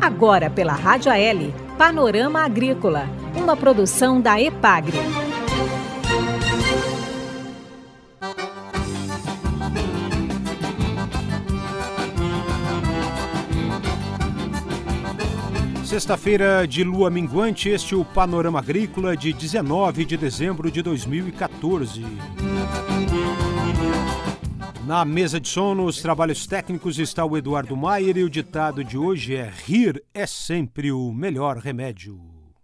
Agora pela Rádio AL, Panorama Agrícola, uma produção da EPAGRE. Sexta-feira de lua minguante, este é o Panorama Agrícola de 19 de dezembro de 2014. Na mesa de som, nos trabalhos técnicos, está o Eduardo Maier e o ditado de hoje é: rir é sempre o melhor remédio.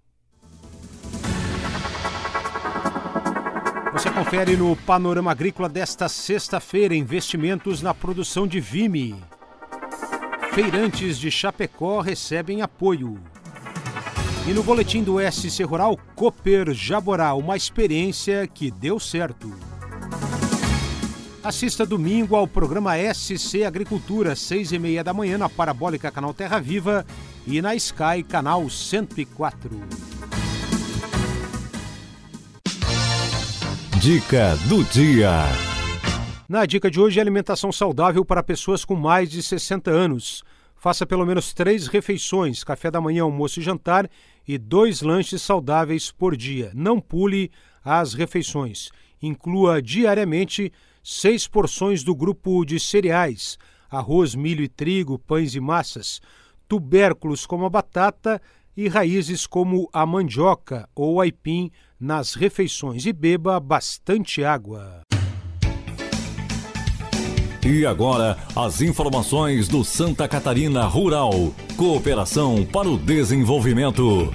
Você confere no Panorama Agrícola desta sexta-feira investimentos na produção de vime. Feirantes de Chapecó recebem apoio. E no boletim do SC Rural, Cooper Jaborá, uma experiência que deu certo. Assista domingo ao programa SC Agricultura, 6h30 da manhã, na Parabólica Canal Terra Viva e na Sky Canal 104. Dica do dia. Na dica de hoje, alimentação saudável para pessoas com mais de 60 anos. Faça pelo menos 3 refeições, café da manhã, almoço e jantar, e 2 lanches saudáveis por dia. Não pule as refeições. Inclua diariamente 6 porções do grupo de cereais, arroz, milho e trigo, pães e massas, tubérculos como a batata e raízes como a mandioca ou aipim nas refeições, e beba bastante água. E agora, as informações do Santa Catarina Rural. Cooperação para o desenvolvimento.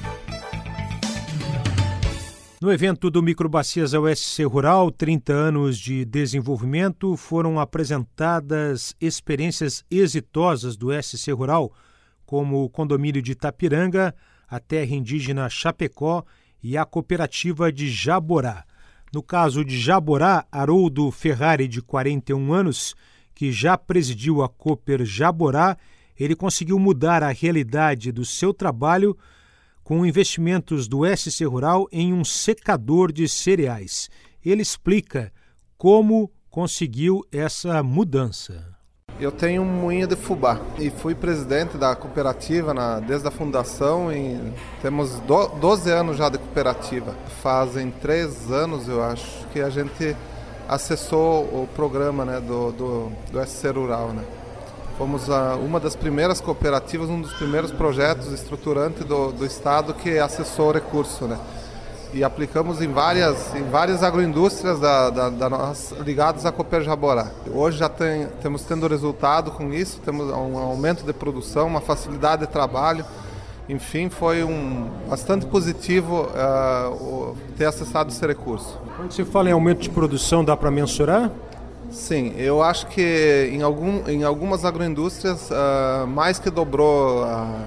No evento do Microbacias USC Rural, 30 anos de desenvolvimento, foram apresentadas experiências exitosas do SC Rural, como o condomínio de Itapiranga, a terra indígena Chapecó e a cooperativa de Jaborá. No caso de Jaborá, Haroldo Ferrari, de 41 anos, que já presidiu a Cooper Jaborá, ele conseguiu mudar a realidade do seu trabalho com investimentos do SC Rural em um secador de cereais. Ele explica como conseguiu essa mudança. Eu tenho um moinho de fubá e fui presidente da cooperativa desde a fundação e temos 12 anos já de cooperativa. Fazem 3 anos, eu acho, que a gente acessou o programa, né, do SC Rural. Né? Fomos uma das primeiras cooperativas, um dos primeiros projetos estruturantes do Estado que acessou o recurso. Né? E aplicamos em várias agroindústrias ligadas à Cooper Jaborá. Hoje já temos tendo resultado com isso, temos um aumento de produção, uma facilidade de trabalho. Enfim, foi bastante positivo ter acessado esse recurso. Quando você fala em aumento de produção, dá para mensurar? Sim, eu acho que em algumas agroindústrias mais que dobrou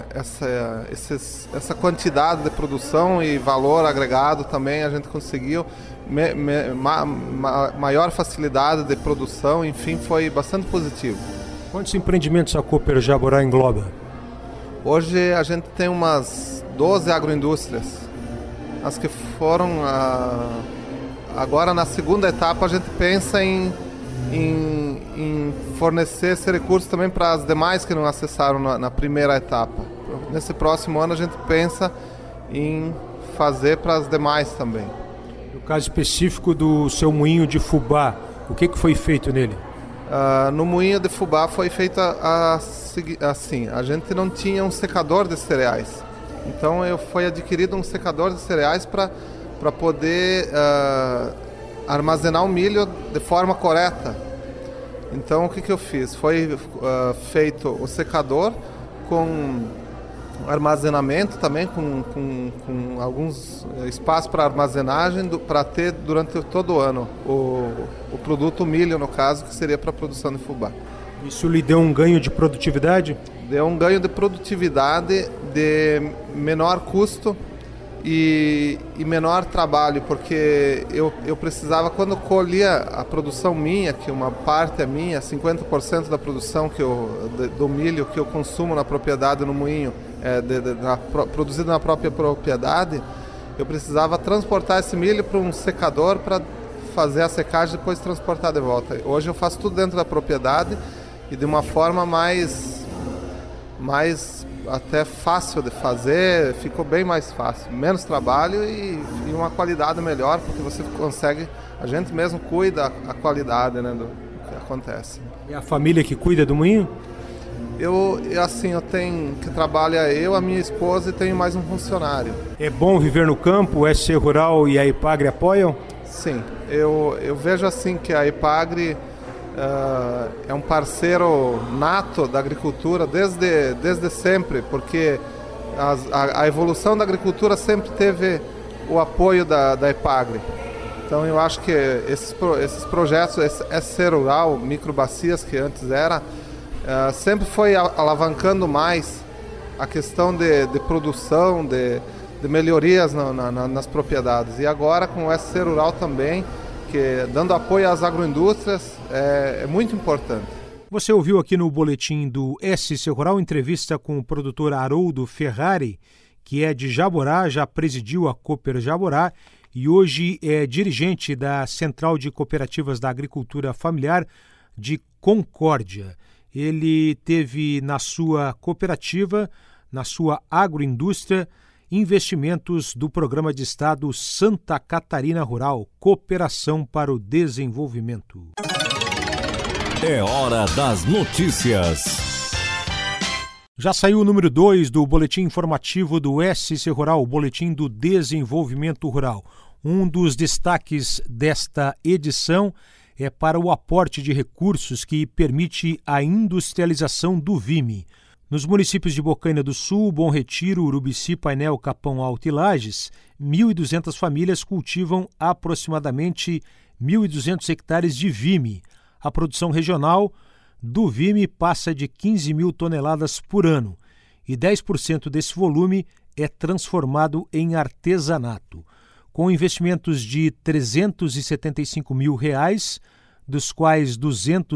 essa quantidade de produção e valor agregado também a gente conseguiu, maior facilidade de produção, enfim, foi bastante positivo. Quantos empreendimentos a Cooper Jaborá engloba? Hoje a gente tem umas 12 agroindústrias, as que foram agora na segunda etapa a gente pensa em fornecer esse recurso também para as demais que não acessaram na primeira etapa. Nesse próximo ano a gente pensa em fazer para as demais também. No caso específico do seu moinho de fubá, o que foi feito nele? No moinho de fubá foi feito assim, a gente não tinha um secador de cereais. Então foi adquirido um secador de cereais para poder armazenar o milho de forma correta. Então o que eu fiz? Foi feito o secador com armazenamento também, com alguns espaços para armazenagem, para ter durante todo o ano o produto milho, no caso, que seria para a produção de fubá. Isso lhe deu um ganho de produtividade? Deu um ganho de produtividade, de menor custo e menor trabalho, porque eu precisava, quando colhia a produção minha, que uma parte é minha, 50% da produção do milho que eu consumo na propriedade, no moinho, produzido na própria propriedade, eu precisava transportar esse milho para um secador para fazer a secagem e depois transportar de volta. Hoje eu faço tudo dentro da propriedade e de uma forma mais até fácil de fazer, ficou bem mais fácil, menos trabalho e uma qualidade melhor, porque você consegue, a gente mesmo cuida a qualidade, né, do que acontece. É a família que cuida do moinho? Eu tenho que trabalha eu, a minha esposa e tenho mais um funcionário. É bom viver no campo? O SC Rural e a EPAGRE apoiam? Sim, eu vejo assim que a EPAGRE é um parceiro nato da agricultura desde sempre, porque a evolução da agricultura sempre teve o apoio da EPAGRE. Então eu acho que esses projetos, esse SC Rural, microbacias que antes era, sempre foi alavancando mais a questão de produção, de melhorias nas propriedades. E agora com o SC Rural também, que dando apoio às agroindústrias, é muito importante. Você ouviu aqui no boletim do SC Rural entrevista com o produtor Haroldo Ferrari, que é de Jaborá, já presidiu a Cooper Jaborá e hoje é dirigente da Central de Cooperativas da Agricultura Familiar de Concórdia. Ele teve na sua cooperativa, na sua agroindústria, investimentos do Programa de Estado Santa Catarina Rural, Cooperação para o Desenvolvimento. É hora das notícias. Já saiu o número 2 do Boletim Informativo do SC Rural, o Boletim do Desenvolvimento Rural. Um dos destaques desta edição é para o aporte de recursos que permite a industrialização do vime. Nos municípios de Bocaina do Sul, Bom Retiro, Urubici, Painel, Capão Alto e Lages, 1.200 famílias cultivam aproximadamente 1.200 hectares de vime. A produção regional do vime passa de 15 mil toneladas por ano e 10% desse volume é transformado em artesanato. Com investimentos de R$ 375 mil, dos quais R$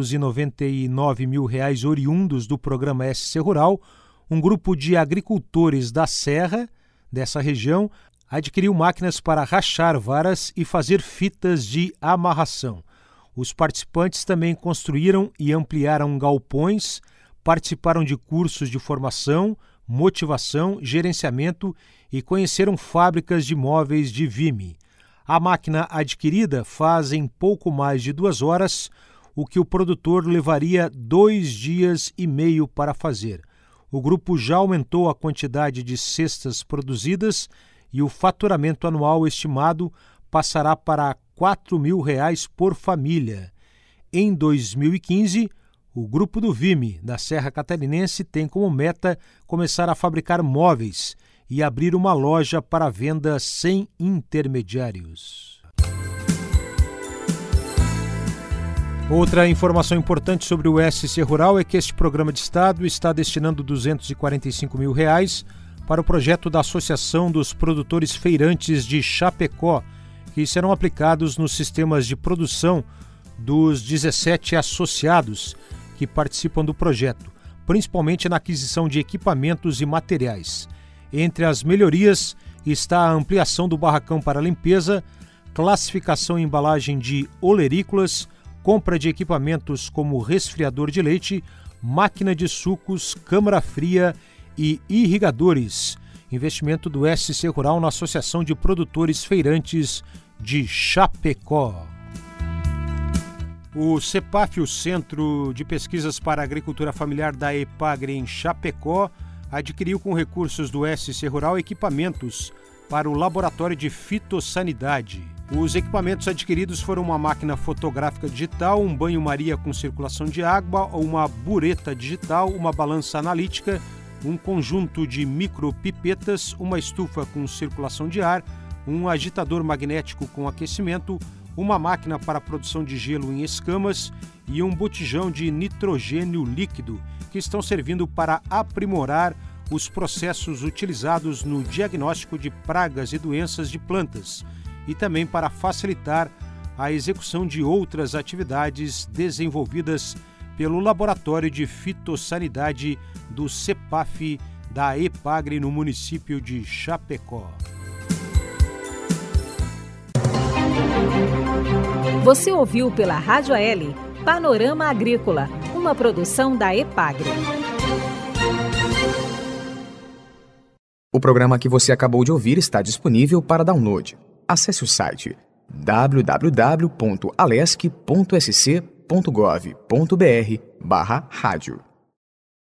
299 mil oriundos do programa SC Rural, um grupo de agricultores da Serra, dessa região, adquiriu máquinas para rachar varas e fazer fitas de amarração. Os participantes também construíram e ampliaram galpões, participaram de cursos de formação, motivação, gerenciamento e conheceram fábricas de móveis de vime. A máquina adquirida faz em pouco mais de 2 horas o que o produtor levaria 2 dias e meio para fazer. O grupo já aumentou a quantidade de cestas produzidas e o faturamento anual estimado passará para R$ 4 mil por família. Em 2015, o Grupo do Vime, da Serra Catarinense, tem como meta começar a fabricar móveis e abrir uma loja para venda sem intermediários. Outra informação importante sobre o SC Rural é que este programa de Estado está destinando R$ 245 mil para o projeto da Associação dos Produtores Feirantes de Chapecó, que serão aplicados nos sistemas de produção dos 17 associados que participam do projeto, principalmente na aquisição de equipamentos e materiais. Entre as melhorias está a ampliação do barracão para limpeza, classificação e embalagem de olerícolas, compra de equipamentos como resfriador de leite, máquina de sucos, câmara fria e irrigadores. Investimento do SC Rural na Associação de Produtores Feirantes de Chapecó. O CEPAF, o Centro de Pesquisas para a Agricultura Familiar da EPAGRE em Chapecó, adquiriu com recursos do SC Rural equipamentos para o Laboratório de Fitossanidade. Os equipamentos adquiridos foram uma máquina fotográfica digital, um banho-maria com circulação de água, uma bureta digital, uma balança analítica, um conjunto de micropipetas, uma estufa com circulação de ar, um agitador magnético com aquecimento, uma máquina para a produção de gelo em escamas e um botijão de nitrogênio líquido, que estão servindo para aprimorar os processos utilizados no diagnóstico de pragas e doenças de plantas e também para facilitar a execução de outras atividades desenvolvidas pelo Laboratório de Fitossanidade do CEPAF da EPAGRE no município de Chapecó. Você ouviu pela Rádio AL Panorama Agrícola, uma produção da EPAGRE. O programa que você acabou de ouvir está disponível para download. Acesse o site www.alesc.sc.gov.br/rádio.